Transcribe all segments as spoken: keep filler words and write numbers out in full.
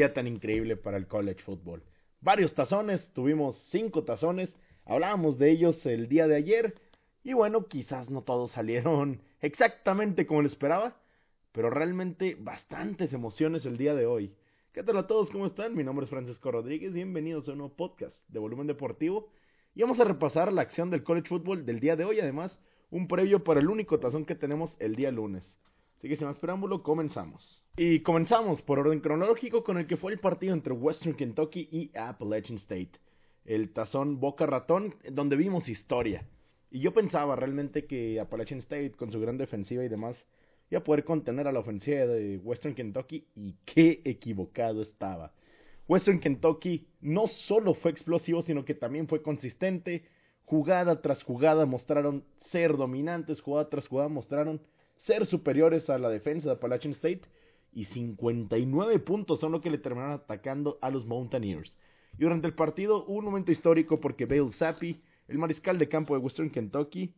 día tan increíble para el college football. Varios tazones, tuvimos cinco tazones, hablábamos de ellos el día de ayer, y bueno, quizás no todos salieron exactamente como lo esperaba, pero realmente bastantes emociones el día de hoy. ¿Qué tal a todos? ¿Cómo están? Mi nombre es Francisco Rodríguez, bienvenidos a un nuevo podcast de Volumen Deportivo, y vamos a repasar la acción del college football del día de hoy, además, un previo para el único tazón que tenemos el día lunes. Así que sin más preámbulo, comenzamos. Y comenzamos por orden cronológico con el que fue el partido entre Western Kentucky y Appalachian State. El tazón Boca Ratón, donde vimos historia. Y yo pensaba realmente que Appalachian State, con su gran defensiva y demás, iba a poder contener a la ofensiva de Western Kentucky, y qué equivocado estaba. Western Kentucky no solo fue explosivo, sino que también fue consistente. Jugada tras jugada mostraron ser dominantes, jugada tras jugada mostraron ser superiores a la defensa de Appalachian State, y cincuenta y nueve puntos son lo que le terminaron atacando a los Mountaineers. Y durante el partido hubo un momento histórico porque Bailey Zappi, el mariscal de campo de Western Kentucky,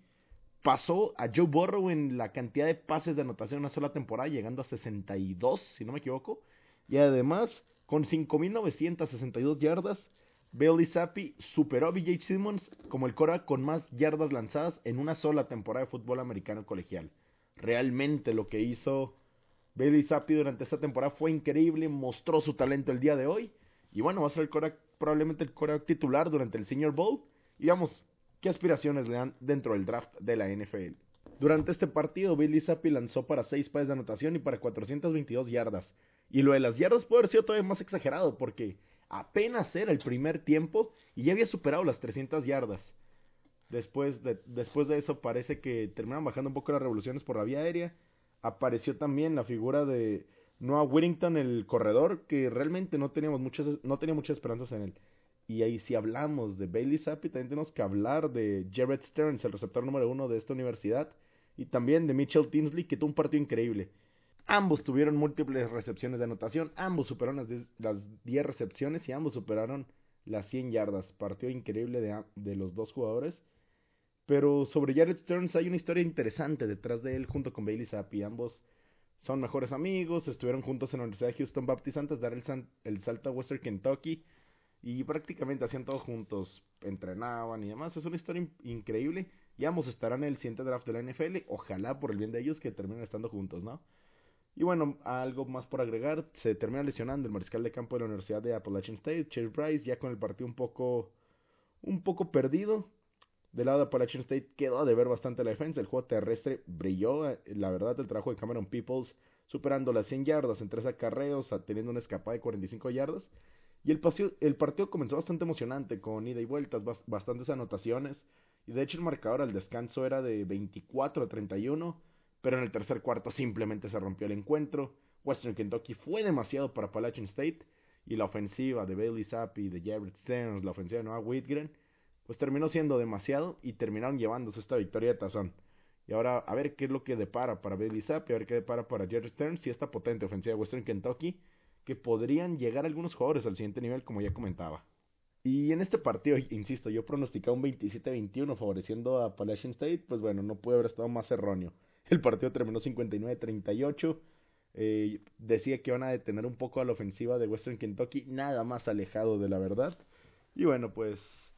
pasó a Joe Burrow en la cantidad de pases de anotación en una sola temporada, llegando a sesenta y dos, si no me equivoco, y además con cinco mil novecientas sesenta y dos yardas, Bailey Zappi superó a B J Simmons como el quarterback con más yardas lanzadas en una sola temporada de fútbol americano colegial. Realmente lo que hizo Bailey Zappi durante esta temporada fue increíble, mostró su talento el día de hoy, y bueno, va a ser el quarterback, probablemente el quarterback titular durante el Senior Bowl, y vamos, qué aspiraciones le dan dentro del draft de la N F L. Durante este partido, Bailey Zappi lanzó para seis pases de anotación y para cuatrocientas veintidós yardas, y lo de las yardas puede haber sido todavía más exagerado, porque apenas era el primer tiempo y ya había superado las trescientas yardas. Después de, después de eso parece que terminaron bajando un poco las revoluciones por la vía aérea. Apareció también la figura de Noah Whittington, el corredor, que realmente no teníamos muchas, no tenía muchas esperanzas en él. Y ahí si hablamos de Bailey Zappi, también tenemos que hablar de Jared Stearns, el receptor número uno de esta universidad, y también de Mitchell Tinsley, que tuvo un partido increíble. Ambos tuvieron múltiples recepciones de anotación, ambos superaron las diez, las diez recepciones y ambos superaron las cien yardas. Partido increíble de, de los dos jugadores. Pero sobre Jared Stearns hay una historia interesante detrás de él junto con Bailey Zappi. Ambos son mejores amigos, estuvieron juntos en la Universidad de Houston Baptist antes de dar el, san, el salto a Western Kentucky y prácticamente hacían todo juntos, entrenaban y demás. Es una historia in- increíble y ambos estarán en el siguiente draft de la N F L. Ojalá por el bien de ellos que terminen estando juntos, ¿no? Y bueno, algo más por agregar, se termina lesionando el mariscal de campo de la Universidad de Appalachian State, Chase Bryce, ya con el partido un poco, un poco perdido. Del lado de Appalachian State quedó a deber bastante la defensa. El juego terrestre brilló. La verdad, el trabajo de Cameron Peoples superando las cien yardas en tres acarreos, teniendo una escapada de cuarenta y cinco yardas. Y el, paseo, el partido comenzó bastante emocionante, con ida y vueltas, bastantes anotaciones. Y de hecho el marcador al descanso era de veinticuatro a treinta y uno, pero en el tercer cuarto simplemente se rompió el encuentro. Western Kentucky fue demasiado para Appalachian State, y la ofensiva de Bailey Zappi, de Jared Stearns, la ofensiva de Noah Whitgren, pues terminó siendo demasiado y terminaron llevándose esta victoria de tazón. Y ahora a ver qué es lo que depara para Bailey Zappi, a ver qué depara para Jared Stearns y esta potente ofensiva de Western Kentucky, que podrían llegar algunos jugadores al siguiente nivel, como ya comentaba. Y en este partido, insisto, yo pronosticaba un veintisiete a veintiuno favoreciendo a Appalachian State, pues bueno, no puede haber estado más erróneo. El partido terminó cincuenta y nueve a treinta y ocho. Eh, decía que iban a detener un poco a la ofensiva de Western Kentucky, nada más alejado de la verdad. Y bueno, pues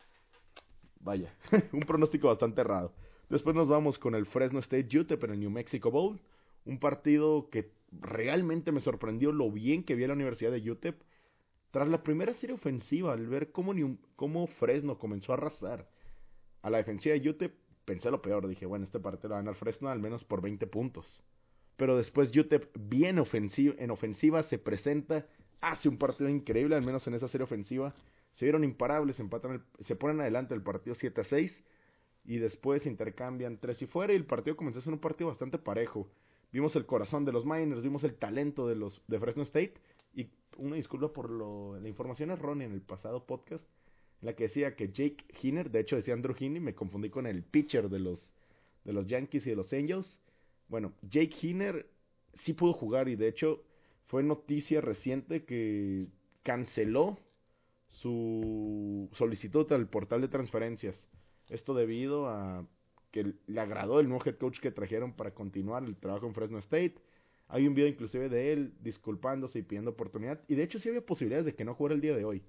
vaya, un pronóstico bastante errado. Después nos vamos con el Fresno State U T E P en el New Mexico Bowl. Un partido que realmente me sorprendió lo bien que vi a la Universidad de U T E P. Tras la primera serie ofensiva, al ver cómo, New, cómo Fresno comenzó a arrasar a la defensiva de U T E P, pensé lo peor. Dije, bueno, este partido lo va a ganar Fresno al menos por veinte puntos. Pero después U T E P, bien ofensiva, en ofensiva, se presenta, hace un partido increíble, al menos en esa serie ofensiva. Se vieron imparables, empatan el, se ponen adelante el partido siete a seis y después intercambian tres y fuera, y el partido comenzó a ser un partido bastante parejo. Vimos el corazón de los Miners, vimos el talento de los de Fresno State, y una disculpa por lo, la información errónea en el pasado podcast en la que decía que Jake Hinner, de hecho decía Andrew Heaney, me confundí con el pitcher de los de los Yankees y de los Angels. Bueno, Jake Hinner sí pudo jugar, y de hecho fue noticia reciente que canceló su solicitud al portal de transferencias. Esto debido a que le agradó el nuevo head coach que trajeron para continuar el trabajo en Fresno State. Hay un video inclusive de él disculpándose y pidiendo oportunidad. Y de hecho sí había posibilidades de que no jugara el día de hoy.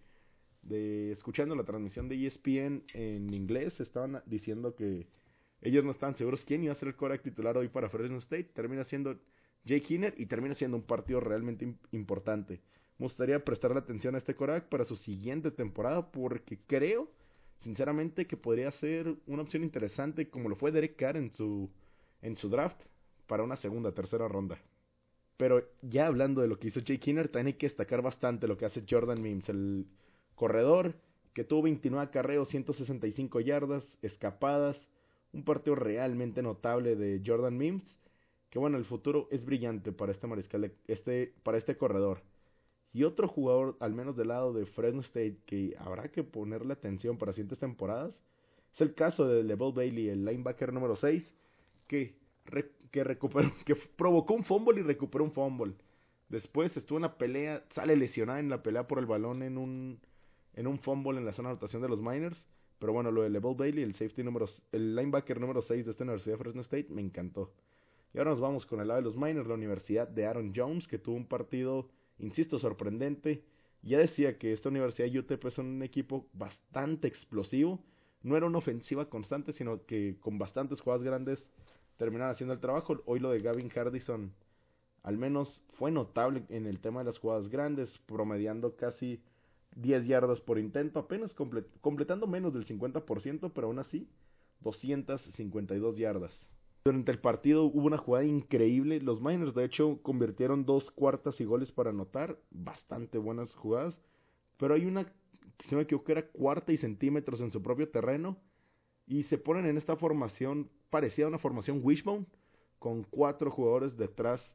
De escuchando la transmisión de E S P N en inglés, estaban diciendo que ellos no estaban seguros quién iba a ser el quarterback titular hoy para Fresno State. Termina siendo Jake Hinner y termina siendo un partido realmente importante. Me gustaría prestarle atención a este quarterback para su siguiente temporada porque creo, sinceramente, que podría ser una opción interesante como lo fue Derek Carr en su, en su draft para una segunda, tercera ronda. Pero ya hablando de lo que hizo Jake Hinner, también hay que destacar bastante lo que hace Jordan Mims, el corredor que tuvo veintinueve acarreos, ciento sesenta y cinco yardas, escapadas, un partido realmente notable de Jordan Mims, que bueno, el futuro es brillante para este mariscal, de, este, para este corredor. Y otro jugador, al menos del lado de Fresno State, que habrá que ponerle atención para siguientes temporadas, es el caso de LeVelle Bailey, el linebacker número seis, que, re, que, recuperó, que provocó un fumble y recuperó un fumble. Después estuvo en la pelea, sale lesionada en la pelea por el balón en un, en un fumble en la zona de anotación de los Miners. Pero bueno, lo de LeVelle Bailey, el safety número, el linebacker número seis de esta Universidad de Fresno State, me encantó. Y ahora nos vamos con el lado de los Miners, la Universidad de Aaron Jones, que tuvo un partido, insisto, sorprendente. Ya decía que esta Universidad de U T E P es un equipo bastante explosivo. No era una ofensiva constante, sino que con bastantes jugadas grandes terminaron haciendo el trabajo. Hoy lo de Gavin Hardison, al menos fue notable en el tema de las jugadas grandes, promediando casi diez yardas por intento, apenas complet completando menos del cincuenta por ciento, pero aún así doscientas cincuenta y dos yardas. Durante el partido hubo una jugada increíble. Los Miners de hecho convirtieron dos cuartas y goles para anotar. Bastante buenas jugadas. Pero hay una, si no me equivoco, era cuarta y centímetros en su propio terreno. Y se ponen en esta formación parecida a una formación wishbone. Con cuatro jugadores detrás.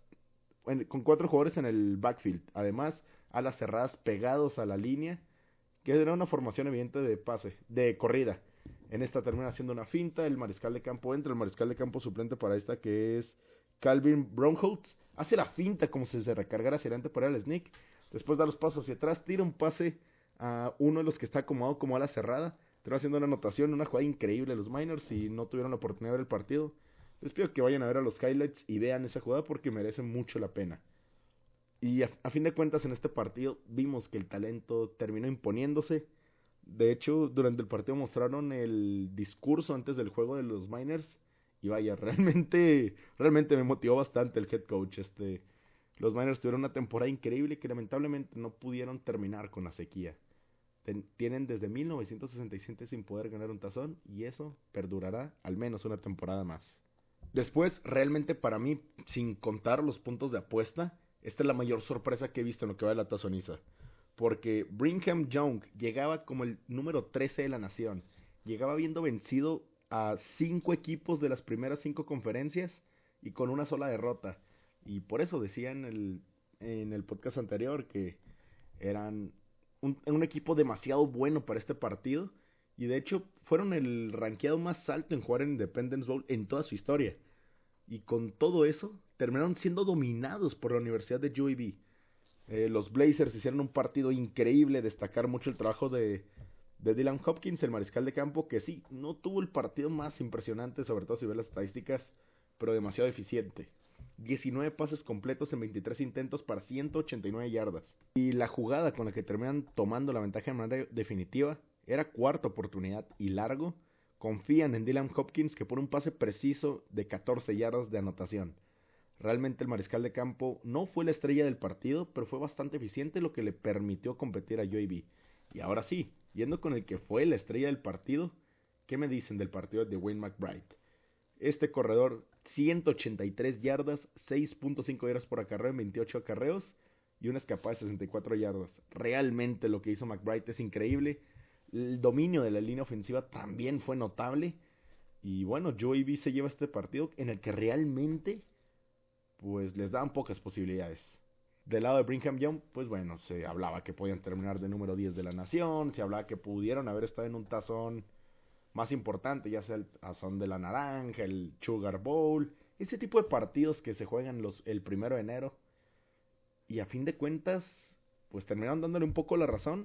Con cuatro jugadores en el backfield. Además, alas cerradas pegados a la línea. Que era una formación evidente de pase, de corrida. En esta termina haciendo una finta, el mariscal de campo entra, el mariscal de campo suplente para esta que es Calvin Brownholtz, hace la finta como si se recargara hacia adelante para el sneak, después da los pasos hacia atrás, tira un pase a uno de los que está acomodado como ala cerrada, termina haciendo una anotación, una jugada increíble los Miners, si no tuvieron la oportunidad de ver el partido, les pido que vayan a ver a los highlights y vean esa jugada porque merece mucho la pena. Y a, a fin de cuentas en este partido vimos que el talento terminó imponiéndose. De hecho, durante el partido mostraron el discurso antes del juego de los Miners. Y vaya, realmente, realmente me motivó bastante el head coach. Este, los Miners tuvieron una temporada increíble que lamentablemente no pudieron terminar con la sequía. Ten, tienen desde mil novecientos sesenta y siete sin poder ganar un tazón y eso perdurará al menos una temporada más. Después, realmente para mí, sin contar los puntos de apuesta, esta es la mayor sorpresa que he visto en lo que va de la tazoniza. Porque Brigham Young llegaba como el número trece de la nación. Llegaba habiendo vencido a cinco equipos de las primeras cinco conferencias y con una sola derrota. Y por eso decía en el, en el podcast anterior que eran un, un equipo demasiado bueno para este partido. Y de hecho fueron el rankeado más alto en jugar en Independence Bowl en toda su historia. Y con todo eso terminaron siendo dominados por la Universidad de U A B. Eh, los Blazers hicieron un partido increíble, destacar mucho el trabajo de, de Dylan Hopkins, el mariscal de campo, que sí, no tuvo el partido más impresionante, sobre todo si ves las estadísticas, pero demasiado eficiente. diecinueve pases completos en veintitrés intentos para ciento ochenta y nueve yardas. Y la jugada con la que terminan tomando la ventaja de manera definitiva era cuarta oportunidad y largo. Confían en Dylan Hopkins que pone un pase preciso de catorce yardas de anotación. Realmente el mariscal de campo no fue la estrella del partido, pero fue bastante eficiente, lo que le permitió competir a U A B. Y ahora sí, yendo con el que fue la estrella del partido, ¿qué me dicen del partido de Wayne McBride? Este corredor, ciento ochenta y tres yardas, seis punto cinco yardas por acarreo en veintiocho acarreos y una escapada de sesenta y cuatro yardas. Realmente lo que hizo McBride es increíble. El dominio de la línea ofensiva también fue notable. Y bueno, U A B se lleva este partido en el que realmente pues les daban pocas posibilidades. Del lado de Brigham Young, pues bueno, se hablaba que podían terminar de número diez de la nación, se hablaba que pudieron haber estado en un tazón más importante, ya sea el tazón de la naranja, el Sugar Bowl, ese tipo de partidos que se juegan los, el primero de enero. Y a fin de cuentas, pues terminaron dándole un poco la razón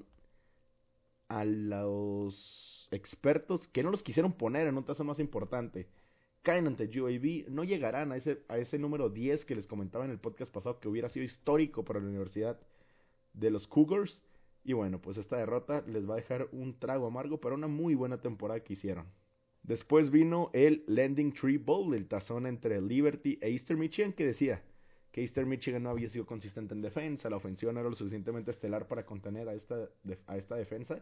a los expertos que no los quisieron poner en un tazón más importante. caen ante G A B, no llegarán a ese, a ese número diez que les comentaba en el podcast pasado que hubiera sido histórico para la Universidad de los Cougars. Y bueno, pues esta derrota les va a dejar un trago amargo para una muy buena temporada que hicieron. Después vino el Landing Tree Bowl, el tazón entre Liberty e Eastern Michigan, que decía que Eastern Michigan no había sido consistente en defensa, la ofensiva no era lo suficientemente estelar para contener a esta, a esta defensa,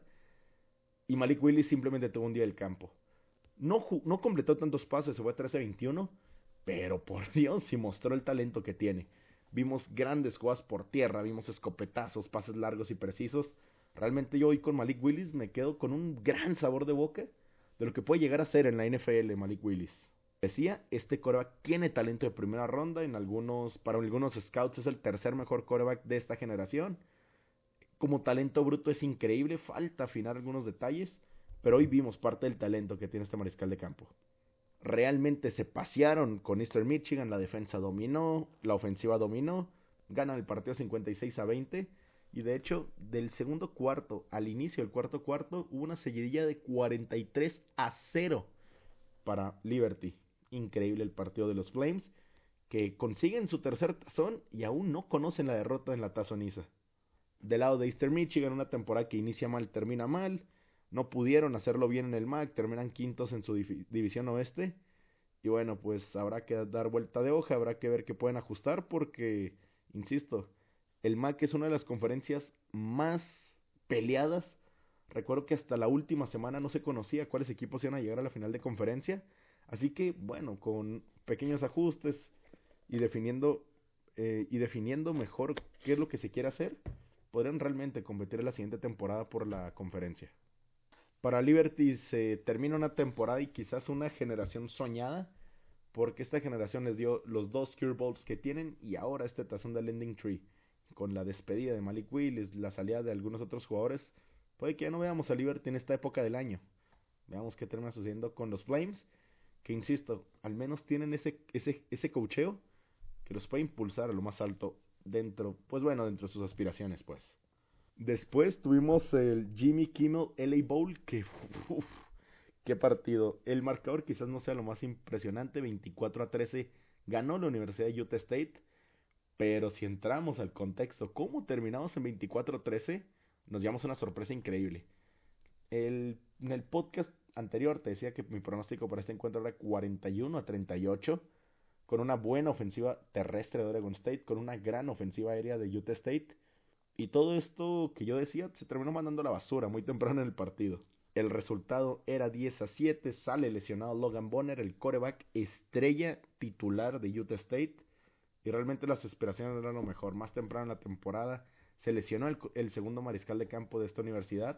y Malik Willis simplemente tuvo un día del campo. No, no completó tantos pases, se fue trece veintiuno, pero por Dios, sí mostró el talento que tiene. Vimos grandes jugadas por tierra, vimos escopetazos, pases largos y precisos. Realmente yo hoy con Malik Willis me quedo con un gran sabor de boca de lo que puede llegar a ser en la N F L Malik Willis. Decía, este quarterback tiene talento de primera ronda, en algunos, para algunos scouts es el tercer mejor quarterback de esta generación. Como talento bruto es increíble, falta afinar algunos detalles, pero hoy vimos parte del talento que tiene este mariscal de campo. Realmente se pasearon con Eastern Michigan, la defensa dominó, la ofensiva dominó, ganan el partido cincuenta y seis a veinte, y de hecho, del segundo cuarto al inicio del cuarto cuarto, hubo una seguidilla de cuarenta y tres a cero para Liberty. Increíble el partido de los Flames, que consiguen su tercer tazón y aún no conocen la derrota en la tazoniza. Del lado de Eastern Michigan, una temporada que inicia mal, termina mal. No pudieron hacerlo bien en el M A C, terminan quintos en su div- división oeste. Y bueno, pues habrá que dar vuelta de hoja, habrá que ver qué pueden ajustar porque, insisto, el M A C es una de las conferencias más peleadas. Recuerdo que hasta la última semana no se conocía cuáles equipos iban a llegar a la final de conferencia. Así que, bueno, con pequeños ajustes y definiendo, eh, y definiendo mejor qué es lo que se quiere hacer, podrían realmente competir en la siguiente temporada por la conferencia. Para Liberty se termina una temporada y quizás una generación soñada, porque esta generación les dio los dos Cure Bowls que tienen y ahora este tazón de Landing Tree. Con la despedida de Malik Willis, la salida de algunos otros jugadores, puede que ya no veamos a Liberty en esta época del año. Veamos qué termina sucediendo con los Flames, que insisto, al menos tienen ese, ese, ese coacheo que los puede impulsar a lo más alto dentro, pues bueno, dentro de sus aspiraciones, pues. Después tuvimos el Jimmy Kimmel L A Bowl, que uff, qué partido. El marcador quizás no sea lo más impresionante, veinticuatro a trece ganó la Universidad de Utah State, pero si entramos al contexto, ¿cómo terminamos en veinticuatro a trece? Nos llevamos una sorpresa increíble. El, en el podcast anterior te decía que mi pronóstico para este encuentro era cuarenta y uno a treinta y ocho, con una buena ofensiva terrestre de Oregon State, con una gran ofensiva aérea de Utah State. Y todo esto que yo decía se terminó mandando a la basura muy temprano en el partido. El resultado era diez a siete, sale lesionado Logan Bonner, el quarterback estrella titular de Utah State. Y realmente las esperaciones eran lo mejor. Más temprano en la temporada se lesionó el, el segundo mariscal de campo de esta universidad.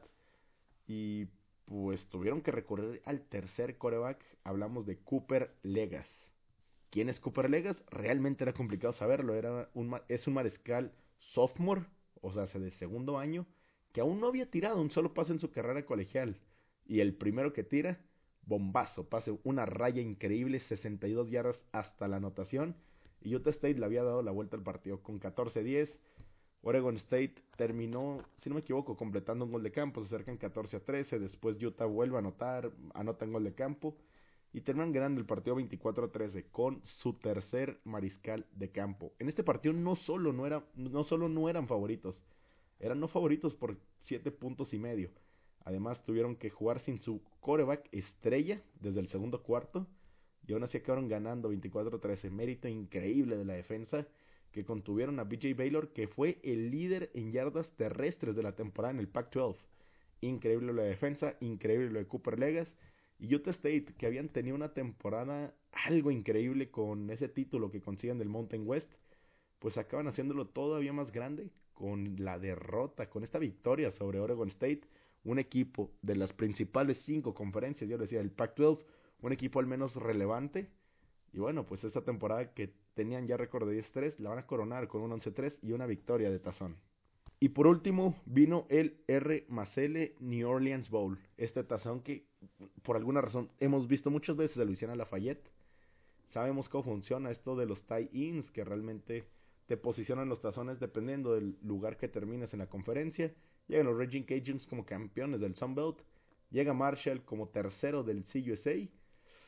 Y pues tuvieron que recurrir al tercer quarterback. Hablamos de Cooper Legas. ¿Quién es Cooper Legas? Realmente era complicado saberlo. Era un, es un mariscal sophomore, o sea, de segundo año, que aún no había tirado un solo pase en su carrera colegial. Y el primero que tira, bombazo, pase, una raya increíble, sesenta y dos yardas hasta la anotación. Y Utah State le había dado la vuelta al partido con catorce diez. Oregon State terminó, si no me equivoco, completando un gol de campo, se acercan catorce a trece. Después Utah vuelve a anotar, anotan gol de campo. Y terminan ganando el partido veinticuatro a trece con su tercer mariscal de campo. En este partido no solo no, era, no solo no eran favoritos, eran no favoritos por siete puntos y medio. Además tuvieron que jugar sin su quarterback estrella desde el segundo cuarto. Y aún así acabaron ganando veinticuatro a trece. Mérito increíble de la defensa, que contuvieron a B J Baylor, que fue el líder en yardas terrestres de la temporada en el Pac doce. Increíble la defensa, increíble lo de Cooper Legas. Y Utah State, que habían tenido una temporada algo increíble con ese título que consiguen del Mountain West, pues acaban haciéndolo todavía más grande con la derrota, con esta victoria sobre Oregon State, un equipo de las principales cinco conferencias, yo decía, el Pac doce, un equipo al menos relevante. Y bueno, pues esta temporada que tenían ya récord de diez tres, la van a coronar con un once tres y una victoria de tazón. Y por último vino el R más L New Orleans Bowl, este tazón que por alguna razón hemos visto muchas veces de Louisiana Lafayette. Sabemos cómo funciona esto de los tie-ins, que realmente te posicionan los tazones dependiendo del lugar que termines en la conferencia. Llegan los Raging Cajuns como campeones del Sun Belt, llega Marshall como tercero del C U S A,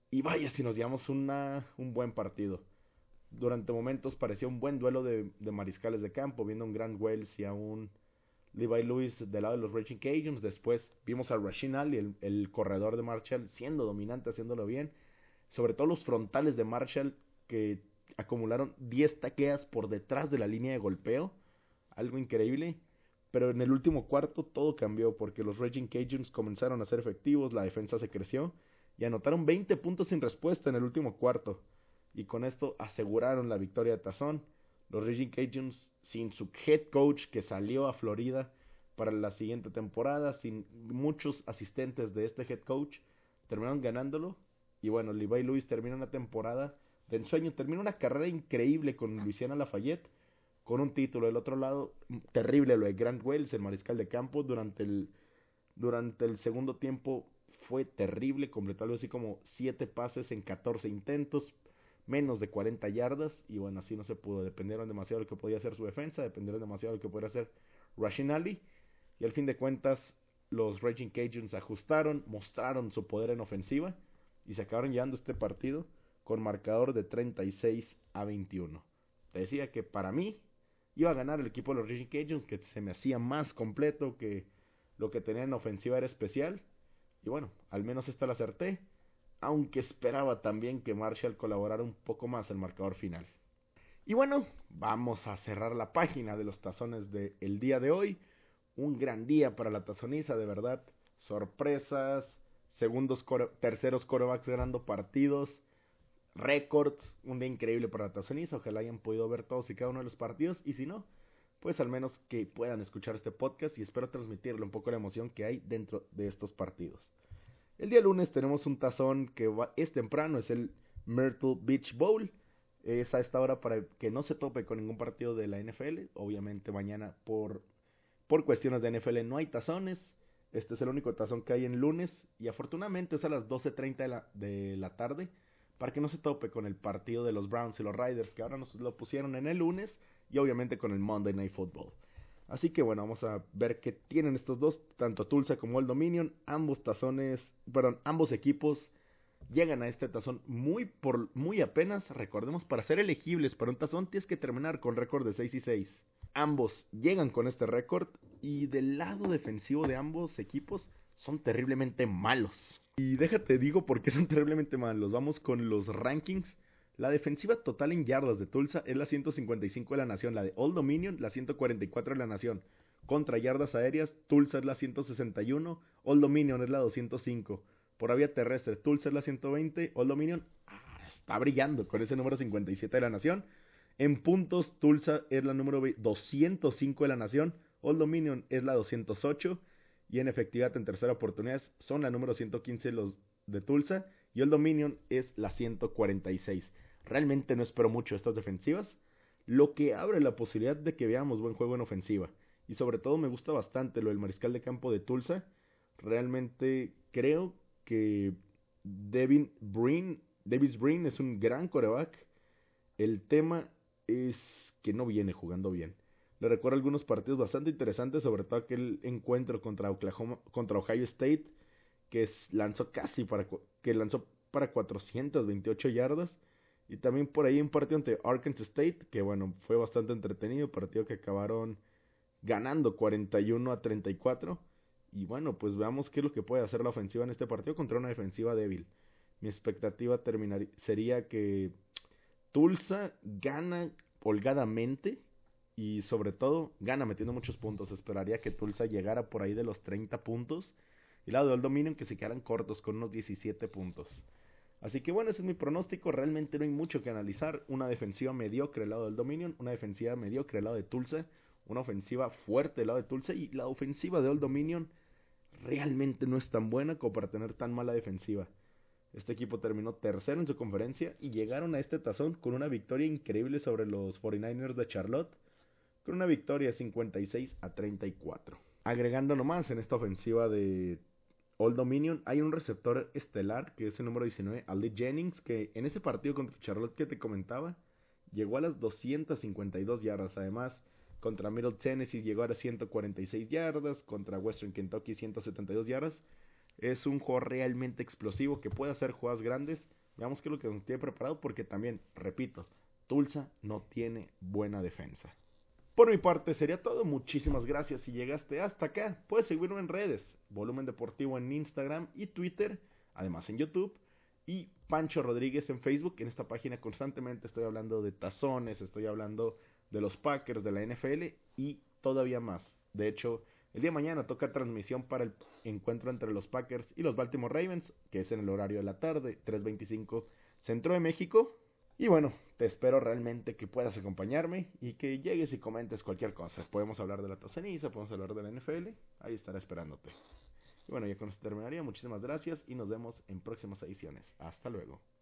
Y vaya si nos llevamos una, un buen partido. Durante momentos parecía un buen duelo de, de mariscales de campo, viendo a un Grant Wells y a un Levi Lewis del lado de los Raging Cajuns. Después vimos a Rasheen Ali, el, el corredor de Marshall, siendo dominante, haciéndolo bien. Sobre todo los frontales de Marshall, que acumularon diez taqueas por detrás de la línea de golpeo. Algo increíble. Pero en el último cuarto todo cambió, porque los Raging Cajuns comenzaron a ser efectivos, la defensa se creció y anotaron veinte puntos sin respuesta en el último cuarto. Y con esto aseguraron la victoria de tazón. Los Raging Cajuns, sin su head coach que salió a Florida para la siguiente temporada, sin muchos asistentes de este head coach, terminaron ganándolo. Y bueno, Levi Lewis termina una temporada de ensueño, termina una carrera increíble con Louisiana Lafayette, con un título. Del otro lado, terrible lo de Grant Wells, el mariscal de campo, durante el, durante el segundo tiempo fue terrible, completó algo así como siete pases en catorce intentos, menos de cuarenta yardas, y bueno, así no se pudo. Dependieron demasiado de lo que podía hacer su defensa, dependieron demasiado de lo que podía hacer Rasheen Ali, y al fin de cuentas los Raging Cajuns ajustaron, mostraron su poder en ofensiva y se acabaron llevando este partido con marcador de treinta y seis a veintiuno. Te decía que para mí iba a ganar el equipo de los Raging Cajuns, que se me hacía más completo, que lo que tenía en ofensiva era especial, y bueno, al menos esta la acerté, aunque esperaba también que Marshall colaborara un poco más el marcador final. Y bueno, vamos a cerrar la página de los tazones del día de hoy. Un gran día para la tazoniza, de verdad. Sorpresas, segundos, core, terceros corebacks ganando partidos, récords, un día increíble para la tazoniza. Ojalá hayan podido ver todos y cada uno de los partidos, y si no, pues al menos que puedan escuchar este podcast, y espero transmitirle un poco la emoción que hay dentro de estos partidos. El día lunes tenemos un tazón que va, es temprano, es el Myrtle Beach Bowl. Es a esta hora para que no se tope con ningún partido de la N F L. Obviamente mañana por, por cuestiones de N F L no hay tazones. Este es el único tazón que hay en lunes. Y afortunadamente es a las doce treinta de la, de la tarde, para que no se tope con el partido de los Browns y los Raiders, que ahora nos lo pusieron en el lunes. Y obviamente con el Monday Night Football. Así que bueno, vamos a ver qué tienen estos dos, tanto Tulsa como Old Dominion. Ambos tazones, perdón, ambos equipos llegan a este tazón muy por muy apenas. Recordemos, para ser elegibles para un tazón tienes que terminar con récord de seis y seis. Ambos llegan con este récord, y del lado defensivo de ambos equipos son terriblemente malos. Y déjate digo por qué son terriblemente malos. Vamos con los rankings. La defensiva total en yardas de Tulsa es la ciento cincuenta y cinco de la nación, la de Old Dominion la ciento cuarenta y cuatro de la nación. Contra yardas aéreas, Tulsa es la ciento sesenta y uno, Old Dominion es la doscientos cinco. Por vía terrestre, Tulsa es la ciento veinte, Old Dominion ah, está brillando con ese número cincuenta y siete de la nación. En puntos, Tulsa es la número doscientos cinco de la nación, Old Dominion es la doscientos ocho, y en efectividad en tercera oportunidad son la número ciento quince los de Tulsa, y Old Dominion es la ciento cuarenta y seis. Realmente no espero mucho estas defensivas, lo que abre la posibilidad de que veamos buen juego en ofensiva. Y sobre todo me gusta bastante lo del mariscal de campo de Tulsa. Realmente creo que Devin Breen, Davis Breen es un gran quarterback. El tema es que no viene jugando bien. Le recuerdo algunos partidos bastante interesantes, sobre todo aquel encuentro contra Oklahoma, contra Ohio State, que es, lanzó casi para que lanzó para cuatrocientas veintiocho yardas. Y también por ahí un partido ante Arkansas State, que bueno, fue bastante entretenido, partido que acabaron ganando cuarenta y uno a treinta y cuatro. Y bueno, pues veamos qué es lo que puede hacer la ofensiva en este partido contra una defensiva débil. Mi expectativa terminaría, sería que Tulsa gana holgadamente, y sobre todo gana metiendo muchos puntos. Esperaría que Tulsa llegara por ahí de los treinta puntos, y lado del Dominion que se quedaran cortos con unos diecisiete puntos. Así que bueno, ese es mi pronóstico. Realmente no hay mucho que analizar. Una defensiva mediocre al lado del Dominion, una defensiva mediocre al lado de Tulsa, una ofensiva fuerte al lado de Tulsa, y la ofensiva de Old Dominion realmente no es tan buena como para tener tan mala defensiva. Este equipo terminó tercero en su conferencia y llegaron a este tazón con una victoria increíble sobre los cuarenta y nueve ers de Charlotte, con una victoria cincuenta y seis a treinta y cuatro. Agregando nomás, en esta ofensiva de Old Dominion hay un receptor estelar que es el número diecinueve, Ali Jennings, que en ese partido contra Charlotte que te comentaba llegó a las doscientas cincuenta y dos yardas. Además, contra Middle Tennessee llegó a las ciento cuarenta y seis yardas, contra Western Kentucky ciento setenta y dos yardas. Es un jugador realmente explosivo que puede hacer jugadas grandes, Veamos qué es lo que nos tiene preparado porque también, repito, Tulsa no tiene buena defensa. Por mi parte sería todo, muchísimas gracias si llegaste hasta acá. Puedes seguirme en redes, Volumen Deportivo en Instagram y Twitter, además en YouTube, y Pancho Rodríguez en Facebook. En esta página constantemente estoy hablando de tazones, estoy hablando de los Packers, de la N F L y todavía más. De hecho, el día de mañana toca transmisión para el encuentro entre los Packers y los Baltimore Ravens, que es en el horario de la tarde, tres veinticinco Centro de México. Y bueno, te espero realmente que puedas acompañarme y que llegues y comentes cualquier cosa. Podemos hablar de la tazaniza, podemos hablar de la N F L, ahí estaré esperándote. Y bueno, ya con esto terminaría. Muchísimas gracias y nos vemos en próximas ediciones. Hasta luego.